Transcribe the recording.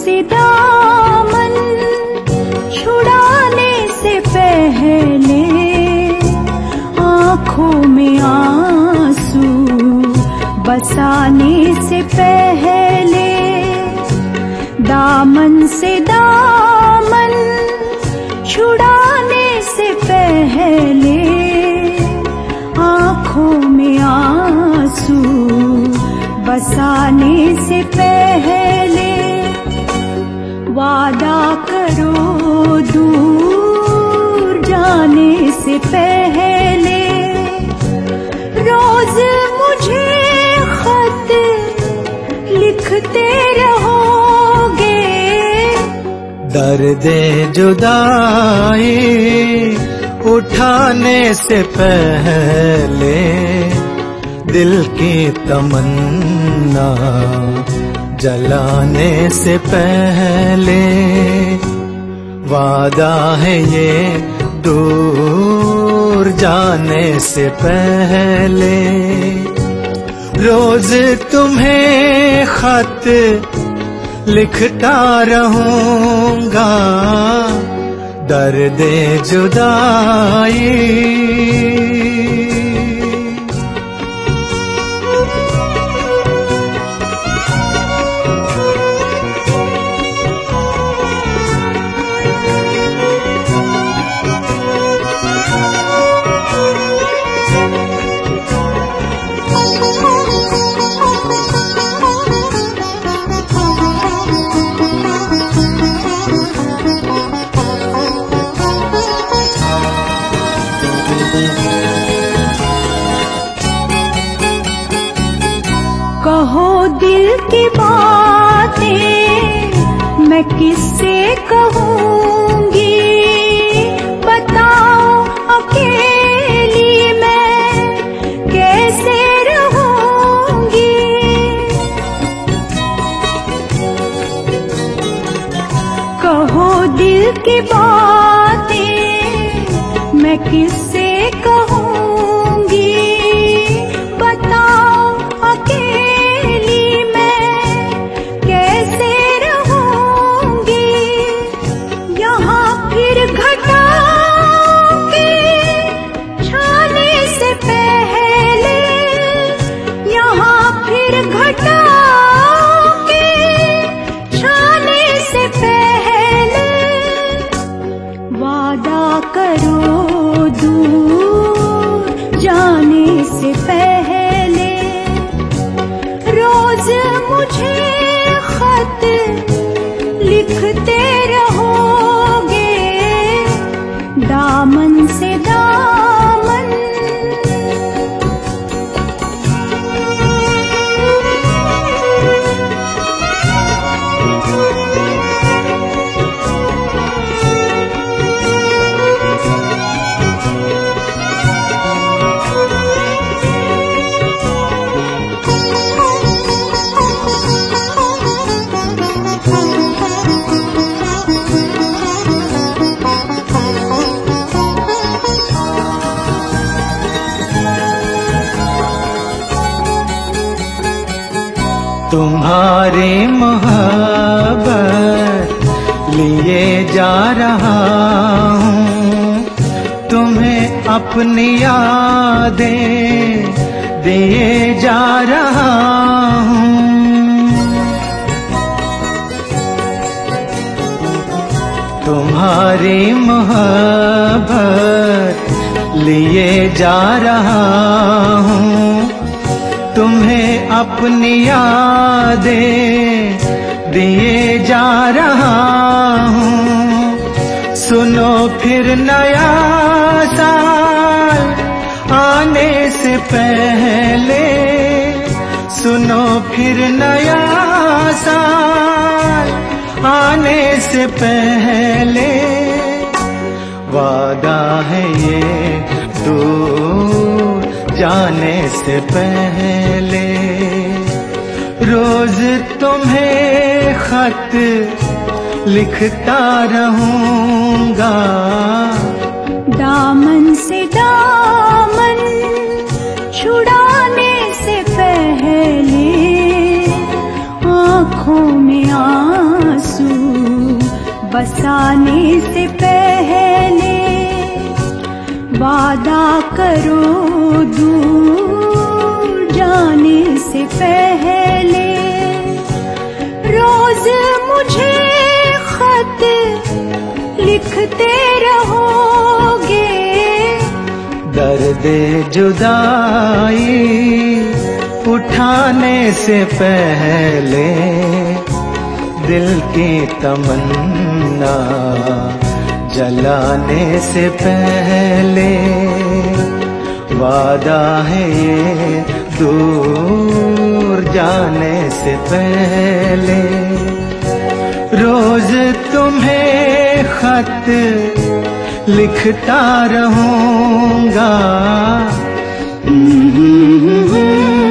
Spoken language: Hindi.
से दामन छुड़ाने से पहले आँखों में आंसू बसाने से पहले, दामन से दामन छुड़ाने से पहले आँखों में आंसू बसाने से पहले वादा करो दूर जाने से पहले। रोज मुझे खत लिखते रहोगे, दर्द जुदाई उठाने से पहले दिल की तमन्ना जलाने से पहले, वादा है ये दूर जाने से पहले। रोज तुम्हें खत लिखता रहूंगा, दर्द जुदाई। कहो दिल की बातें मैं किससे कहूँगी, बताओ अकेली मैं कैसे रहूँगी। कहो दिल की बातें मैं किससे कहूँगी, बताओ अकेली मैं कैसे रहूँगी। यहाँ फिर घटाओं के छाने से पहले, यहाँ फिर घटाओं के छाने से पहले वादा करो दूर जाने से पहले। रोज मुझे खत लिखते रहोगे, दामन से दामन। तुम्हारी मोहब्बत लिए जा रहा हूँ, तुम्हें अपनी यादें दिए जा रहा हूँ। तुम्हारी मोहब्बत लिए जा रहा हूँ, तुम्हें अपनी यादें दिए जा रहा हूँ। सुनो फिर नया साल आने से पहले, सुनो फिर नया साल आने से पहले, वादा है ये दूर जाने से पहले। रोज तुम्हें खत लिखता रहूंगा, दामन से दामन छुड़ाने से पहले आँखों में आंसू बसाने से पहले वादा करो दूर जाने से पहले। रोज मुझे खत लिखते रहोगे, दर्द जुदाई उठाने से पहले दिल की तमन्ना जलाने से पहले। वादा है ये दूर जाने से पहले। रोज तुम्हें खत लिखता रहूंगा।